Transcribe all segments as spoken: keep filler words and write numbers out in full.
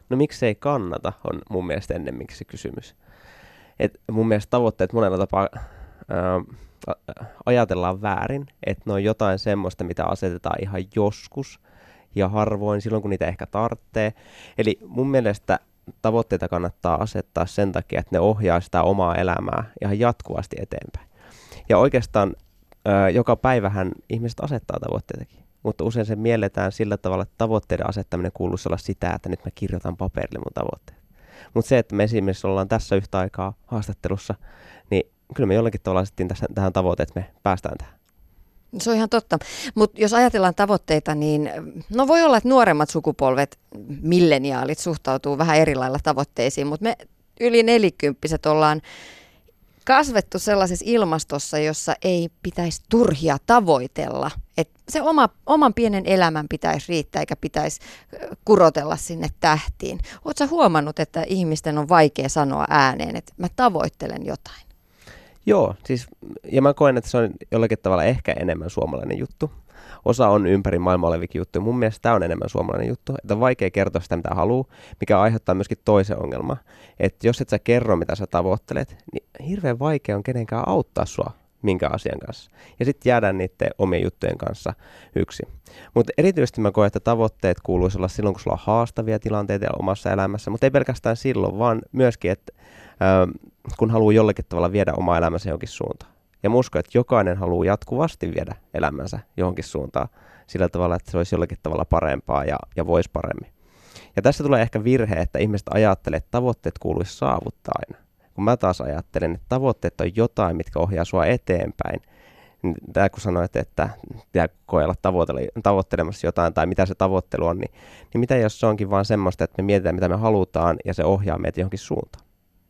No miksei kannata, on mun mielestä ennemminkin se kysymys. Et mun mielestä tavoitteet monella tapaa ää, ajatellaan väärin, että ne on jotain semmoista, mitä asetetaan ihan joskus ja harvoin silloin, kun niitä ehkä tarvitsee. Eli mun mielestä tavoitteita kannattaa asettaa sen takia, että ne ohjaa sitä omaa elämää ihan jatkuvasti eteenpäin. Ja oikeastaan ää, joka päivähän ihmiset asettaa tavoitteitakin, mutta usein se mielletään sillä tavalla, että tavoitteiden asettaminen kuuluisi olla sitä, että nyt mä kirjoitan paperille mun tavoitteet. Mutta se, että me esimerkiksi ollaan tässä yhtä aikaa haastattelussa, niin kyllä me jollakin tavalla asettiin tässä, tähän tavoite, että me päästään tähän. Se on ihan totta. Mutta jos ajatellaan tavoitteita, niin no voi olla, että nuoremmat sukupolvet, milleniaalit, suhtautuu vähän eri lailla tavoitteisiin, mutta me yli nelikymppiset ollaan kasvettu sellaisessa ilmastossa, jossa ei pitäisi turhia tavoitella. Et se oma, oman pienen elämän pitäisi riittää eikä pitäisi kurotella sinne tähtiin. Oletko huomannut, että ihmisten on vaikea sanoa ääneen, että mä tavoittelen jotain? Joo, siis, ja mä koen, että se on jollakin tavalla ehkä enemmän suomalainen juttu. Osa on ympäri maailmaa olevikin juttu. Mun mielestä tämä on enemmän suomalainen juttu, että on vaikea kertoa sitä, mitä haluaa, mikä aiheuttaa myöskin toisen ongelman. Että jos et sä kerro, mitä sä tavoittelet, niin hirveän vaikea on kenenkään auttaa sua minkä asian kanssa. Ja sitten jäädään niiden omien juttujen kanssa yksi. Mutta erityisesti mä koen, että tavoitteet kuuluisi olla silloin, kun sulla on haastavia tilanteita omassa elämässä, mutta ei pelkästään silloin, vaan myöskin, että ähm, kun haluaa jollakin tavalla viedä omaa elämänsä johonkin suuntaan. Ja mä uskon, että jokainen haluaa jatkuvasti viedä elämänsä johonkin suuntaan sillä tavalla, että se olisi jollakin tavalla parempaa ja, ja voisi paremmin. Ja tässä tulee ehkä virhe, että ihmiset ajattelee, että tavoitteet kuuluisi saavuttaa aina. Kun mä taas ajattelen, että tavoitteet on jotain, mitkä ohjaa sua eteenpäin. Niin tämä kun sanoit, että pitää koella tavoittelemassa jotain tai mitä se tavoittelu on, niin, niin mitä jos se onkin vaan semmoista, että me mietitään, mitä me halutaan ja se ohjaa meitä johonkin suuntaan.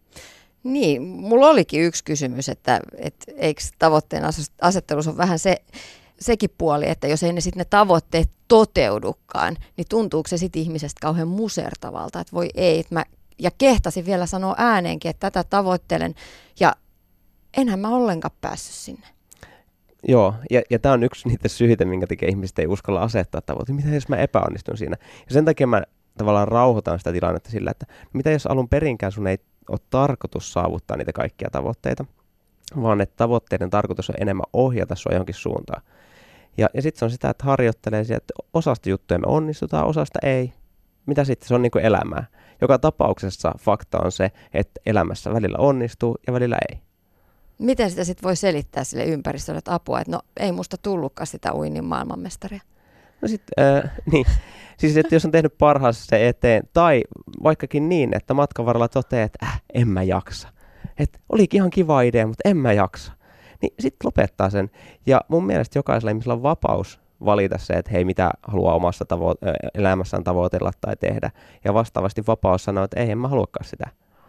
Niin, mulla olikin yksi kysymys, että, että eikö tavoitteen asettelussa on vähän se, sekin puoli, että jos ei ne sitten ne tavoitteet toteudukaan, niin tuntuuko se sitten ihmisestä kauhean musertavalta, että voi ei, että mä, ja kehtasin vielä sanoa ääneenkin, että tätä tavoittelen, ja enhän mä ollenkaan päässyt sinne. Joo, ja, ja tämä on yksi niitä syitä, minkä takia ihmiset ei uskalla asettaa tavoitteita. Mitä jos mä epäonnistun siinä? Ja sen takia mä tavallaan rauhoitan sitä tilannetta sillä, että no mitä jos alun perinkään sun ei ole tarkoitus saavuttaa niitä kaikkia tavoitteita, vaan että tavoitteiden tarkoitus on enemmän ohjata sua johonkin suuntaan. Ja, ja sitten se on sitä, että harjoittelee sieltä, että osasta juttuja me onnistutaan, osasta ei. Mitä sitten? Se on niin kuin elämää. Joka tapauksessa fakta on se, että elämässä välillä onnistuu ja välillä ei. Miten sitä sitten voi selittää sille ympäristölle, että apua, että no ei musta tullutkaan sitä uinnin maailmanmestaria? No sitten, äh, niin. Siis, että jos on tehnyt parhaansa se eteen, tai vaikkakin niin, että matkan varrella toteaa, että äh, en mä jaksa. Että olikin ihan kiva idea, mutta en mä jaksa. Niin sitten lopettaa sen. Ja mun mielestä jokaisella ihmisellä on vapaus valita se, että hei, mitä haluaa omassa tavo- elämässään tavoitella tai tehdä. Ja vastaavasti vapaus sanoa, että ei, en mä haluakaan sitä.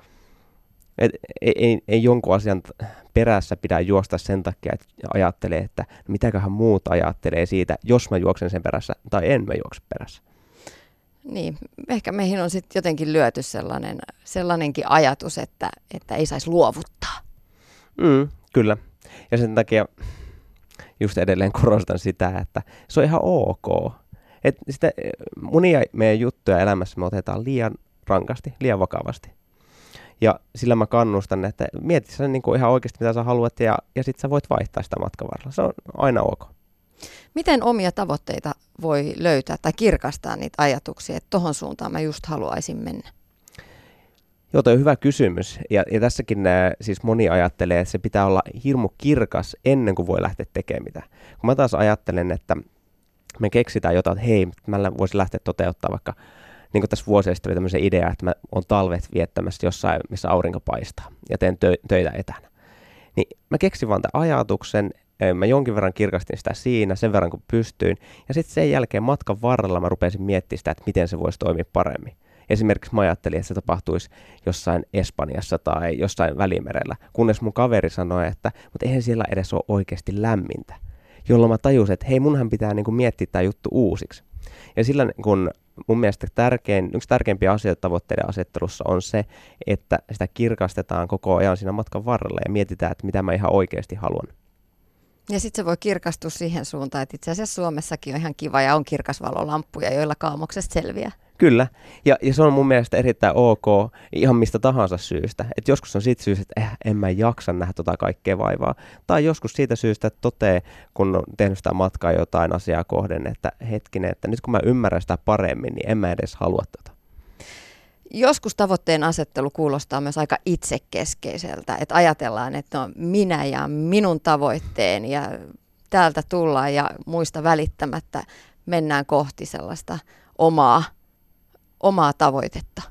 Et ei, ei, ei jonkun asian perässä pidä juosta sen takia, että ajattelee, että mitäköhän muut ajattelee siitä, jos mä juoksen sen perässä tai en mä juokse perässä. Niin, ehkä meihin on sitten jotenkin lyöty sellainen, sellainenkin ajatus, että, että ei saisi luovuttaa. Mm, kyllä. Ja sen takia just edelleen korostan sitä, että se on ihan ok. Että sitä monia meidän juttuja elämässä me otetaan liian rankasti, liian vakavasti. Ja sillä mä kannustan, että mieti sen niin kuin ihan oikeasti, mitä sä haluat, ja, ja sitten sä voit vaihtaa sitä matkan varrella. Se on aina ok. Miten omia tavoitteita voi löytää tai kirkastaa niitä ajatuksia, että tohon suuntaan mä just haluaisin mennä? Joo, toi on hyvä kysymys. Ja, ja tässäkin nää, siis moni ajattelee, että se pitää olla hirmu kirkas ennen kuin voi lähteä tekemään mitään. Kun mä taas ajattelen, että me keksitään jotain, että hei, mä voisin lähteä toteuttaa vaikka, niin kuin tässä vuosia sitten oli tämmöisen idea, että mä oon talvet viettämässä jossain, missä aurinko paistaa ja teen tö- töitä etänä. Niin mä keksin vaan tämän ajatuksen, mä jonkin verran kirkastin sitä siinä, sen verran kun pystyin, ja sitten sen jälkeen matkan varrella mä rupesin miettimään sitä, että miten se voisi toimia paremmin. Esimerkiksi mä ajattelin, että se tapahtuisi jossain Espanjassa tai jossain Välimerellä, kunnes mun kaveri sanoi, että mutta eihän siellä edes ole oikeasti lämmintä. Jolloin mä tajusin, että hei, munhan pitää niin kuin miettiä tämä juttu uusiksi. Ja sillä kun mun mielestä tärkein, yksi tärkeimpiä asioita tavoitteiden asettelussa on se, että sitä kirkastetaan koko ajan siinä matkan varrella ja mietitään, että mitä mä ihan oikeasti haluan. Ja sitten se voi kirkastua siihen suuntaan, että itse asiassa Suomessakin on ihan kiva ja on kirkasvalolamppuja, joilla kaamoksesta selviää. Kyllä, ja, ja se on mun mielestä erittäin ok ihan mistä tahansa syystä. Et joskus on siitä syystä, että eh, en mä jaksa nähdä tota kaikkea vaivaa. Tai joskus siitä syystä, että totee, kun on tehnyt sitä matkaa jotain asiaa kohden, että hetkinen, että nyt kun mä ymmärrän sitä paremmin, niin en mä edes halua tota. Joskus tavoitteen asettelu kuulostaa myös aika itsekeskeiseltä, että ajatellaan, että no minä ja minun tavoitteeni ja täältä tullaan ja muista välittämättä mennään kohti sellaista omaa, omaa tavoitetta.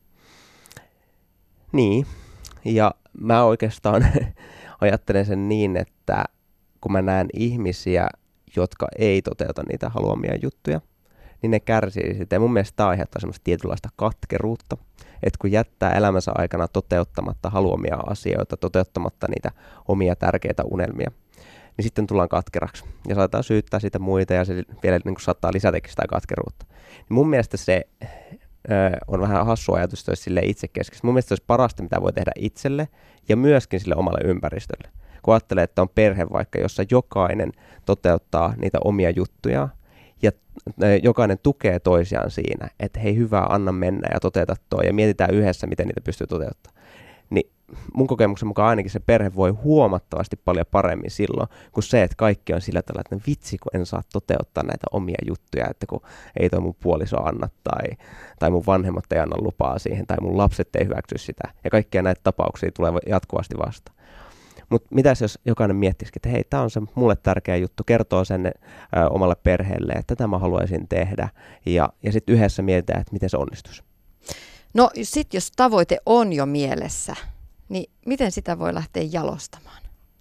Niin, ja mä oikeastaan ajattelen sen niin, että kun mä näen ihmisiä, jotka ei toteuta niitä haluamia juttuja, niin ne kärsii siitä. Ja mun mielestä tämä aiheuttaa semmoista tietynlaista katkeruutta, että kun jättää elämänsä aikana toteuttamatta haluamia asioita, toteuttamatta niitä omia tärkeitä unelmia, niin sitten tullaan katkeraksi. Ja saattaa syyttää sitä muita ja se vielä niin kuin saattaa lisätäkin sitä katkeruutta. Niin mun mielestä se ö, on vähän hassu ajatus, että olisi silleen itsekeskeistä. Mun mielestä se olisi parasta, mitä voi tehdä itselle ja myöskin sille omalle ympäristölle. Kun ajattelee, että on perhe vaikka, jossa jokainen toteuttaa niitä omia juttuja, ja jokainen tukee toisiaan siinä, että hei hyvä, anna mennä ja toteuta toi ja mietitään yhdessä, miten niitä pystyy toteuttamaan. Niin mun kokemuksen mukaan ainakin se perhe voi huomattavasti paljon paremmin silloin, kuin se, että kaikki on sillä tavalla, että no vitsi, kun en saa toteuttaa näitä omia juttuja, että kun ei toi mun puoliso anna tai, tai mun vanhemmat ei anna lupaa siihen tai mun lapset ei hyväksy sitä. Ja kaikkia näitä tapauksia tulee jatkuvasti vastaan. Mutta mitäs jos jokainen miettisikin, että hei, tämä on se mulle tärkeä juttu, kertoo sen ö, omalle perheelle, että tätä mä haluaisin tehdä, ja, ja sitten yhdessä mietitään, että miten se onnistuisi. No sitten jos tavoite on jo mielessä, niin miten sitä voi lähteä jalostamaan?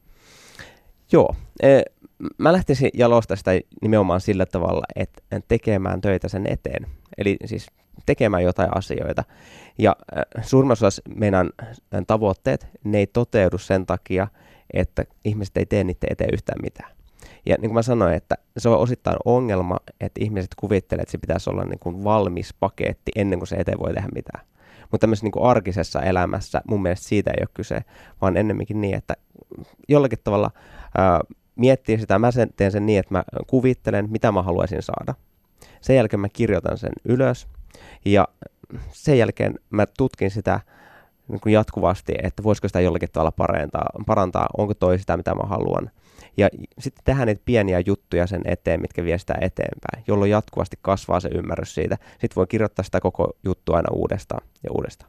Joo, e, mä lähtisin jalostaa sitä nimenomaan sillä tavalla, että tekemään töitä sen eteen, eli siis tekemään jotain asioita. Ja äh, suurimmassa osassa meidän tavoitteet, ne ei toteudu sen takia, että ihmiset ei tee niiden eteen yhtään mitään. Ja niin kuin mä sanoin, että se on osittain ongelma, että ihmiset kuvittelee, että se pitäisi olla niin kuin valmis paketti ennen kuin se eteen voi tehdä mitään. Mutta tämmöisessä niin kuin arkisessa elämässä mun mielestä siitä ei ole kyse, vaan ennemminkin niin, että jollakin tavalla äh, miettii sitä, mä sen, teen sen niin, että mä kuvittelen, mitä mä haluaisin saada. Sen jälkeen mä kirjoitan sen ylös. Ja sen jälkeen mä tutkin sitä niin kuin jatkuvasti, että voisiko sitä jollakin tavalla parantaa, parantaa, onko toi sitä, mitä mä haluan. Ja sitten tehdään niitä pieniä juttuja sen eteen, mitkä vie sitä eteenpäin, jolloin jatkuvasti kasvaa se ymmärrys siitä. Sitten voi kirjoittaa sitä koko juttua aina uudestaan ja uudestaan.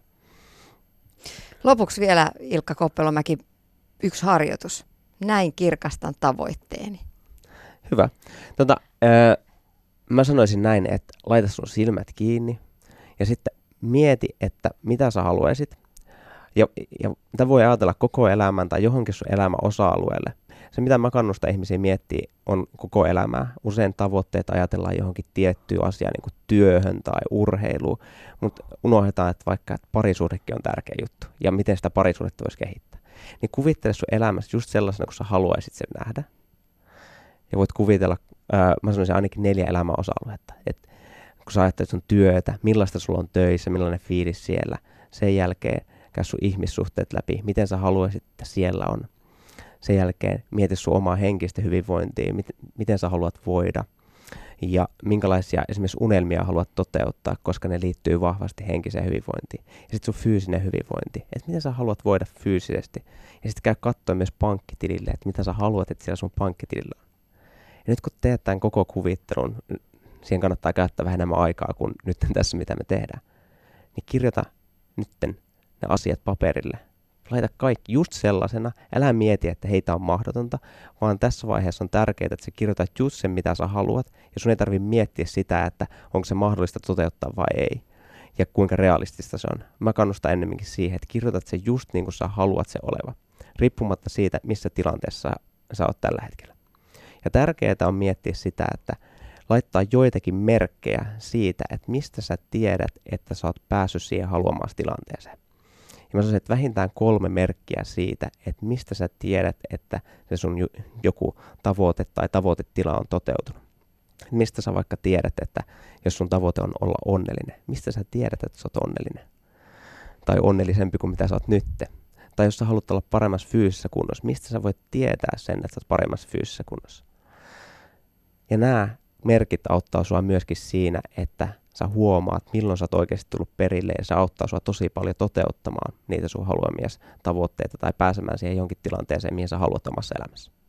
Lopuksi vielä, Ilkka Koppelomäki, yksi harjoitus. Näin kirkastan tavoitteeni. Hyvä. Tota, äh, mä sanoisin näin, että laita sun silmät kiinni ja sitten mieti, että mitä sä haluaisit. Ja, ja mitä voi ajatella koko elämän tai johonkin sun elämän osa-alueelle. Se, mitä mä kannustan ihmisiä miettiä, on koko elämää. Usein tavoitteet ajatellaan johonkin tiettyyn asiaan, niin kuin työhön tai urheiluun, mutta unohdetaan, että vaikka että parisuhdekin on tärkeä juttu, ja miten sitä parisuhdetta voisi kehittää. Niin kuvittele sun elämässä just sellaisena, kun sä haluaisit sen nähdä. Ja voit kuvitella, ää, mä sanoisin ainakin neljä elämän osa-aluetta. Et kun sä ajattelet sun työtä, millaista sulla on töissä, millainen fiilis siellä, sen jälkeen käy sun ihmissuhteet läpi, miten sä haluaisit, että siellä on. Sen jälkeen mieti sun omaa henkistä hyvinvointia, miten, miten sä haluat voida ja minkälaisia esimerkiksi unelmia haluat toteuttaa, koska ne liittyy vahvasti henkiseen hyvinvointiin. Ja sitten sun fyysinen hyvinvointi, että miten sä haluat voida fyysisesti. Ja sitten käy katsoa myös pankkitilille, että mitä sä haluat, että siellä sun pankkitilillä on. Ja nyt kun teet tämän koko kuvittelun, siihen kannattaa käyttää vähän enemmän aikaa kuin nyt tässä, mitä me tehdään. Niin kirjoita nytten ne asiat paperille. Laita kaikki just sellaisena. Älä mieti, että heitä on mahdotonta, vaan tässä vaiheessa on tärkeää, että sä kirjoitat just sen, mitä sä haluat, ja sun ei tarvitse miettiä sitä, että onko se mahdollista toteuttaa vai ei, ja kuinka realistista se on. Mä kannustan ennemminkin siihen, että kirjoitat se just niin kuin sä haluat se oleva, riippumatta siitä, missä tilanteessa sä oot tällä hetkellä. Ja tärkeää on miettiä sitä, että laittaa joitakin merkkejä siitä, että mistä sä tiedät, että sä oot päässyt siihen haluamaasi tilanteeseen. Ja mä sanoisin, että vähintään kolme merkkiä siitä, että mistä sä tiedät, että se sun joku tavoite tai tavoitetila on toteutunut. Mistä sä vaikka tiedät, että jos sun tavoite on olla onnellinen, mistä sä tiedät, että sä oot onnellinen? Tai onnellisempi kuin mitä sä oot nytte. Tai jos sä haluat olla paremmassa fyysisessä kunnossa, mistä sä voit tietää sen, että sä oot paremmassa fyysisessä kunnossa? Ja nämä merkit auttaa sua myöskin siinä, että sä huomaat, milloin sä oot oikeasti tullut perille ja se auttaa sua tosi paljon toteuttamaan niitä sun haluamia tavoitteita tai pääsemään siihen jonkin tilanteeseen, mihin sä haluat omassa elämässä.